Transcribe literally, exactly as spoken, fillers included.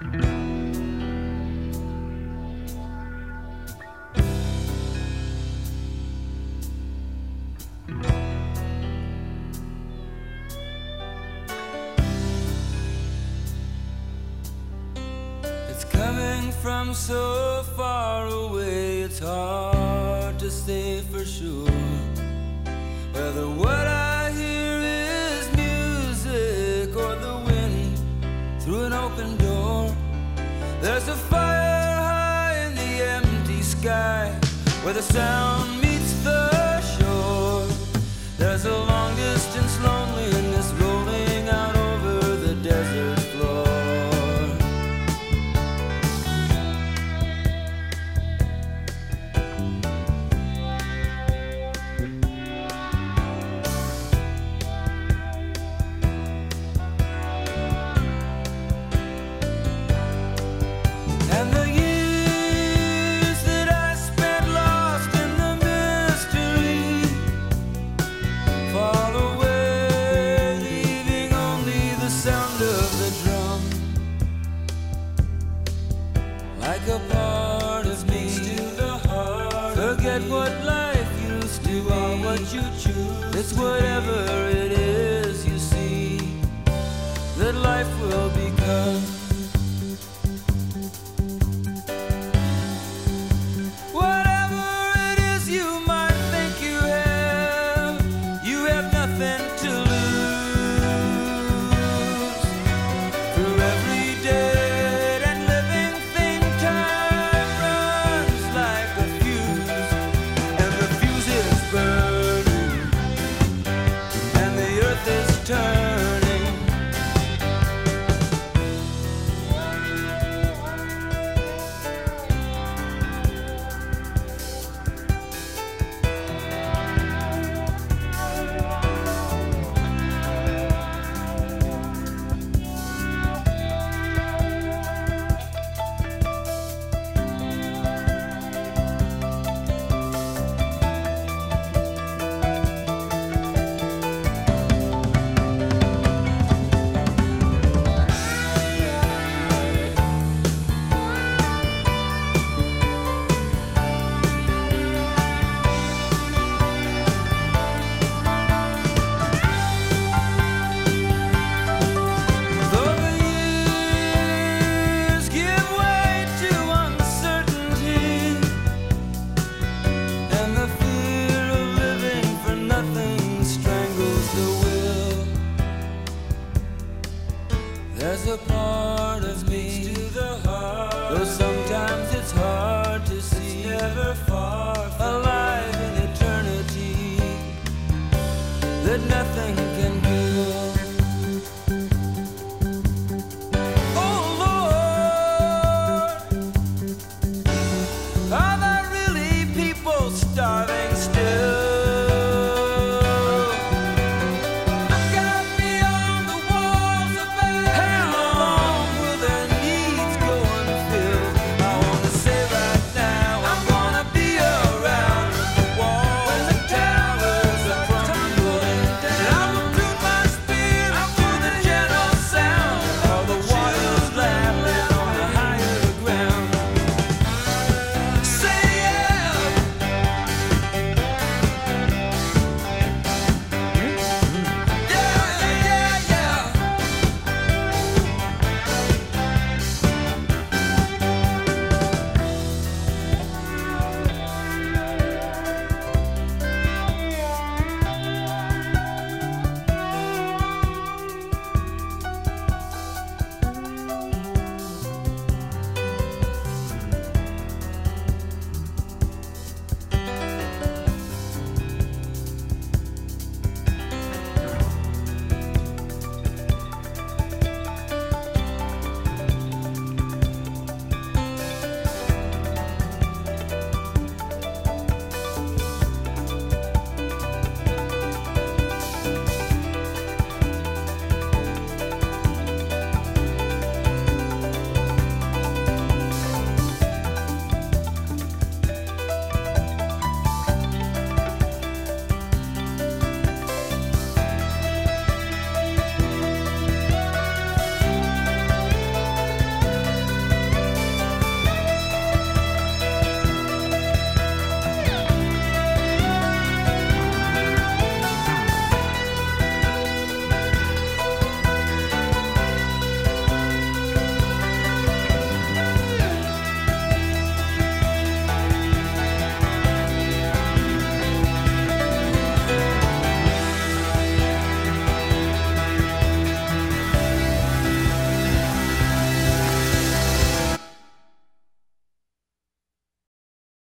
Coming from so far away, it's hard to say for sure whether what I hear is music or the wind through an open door. There's a fire high in the empty sky where the sound meets the shore. There's a long distance loneliness rolling out over the desert floor. Like a part of me, still the heart. Forget what life used to be, what you choose. It's whatever it is you see that life will become. Whatever it is you might think you have, you have nothing to lose. Through every day there's a part of me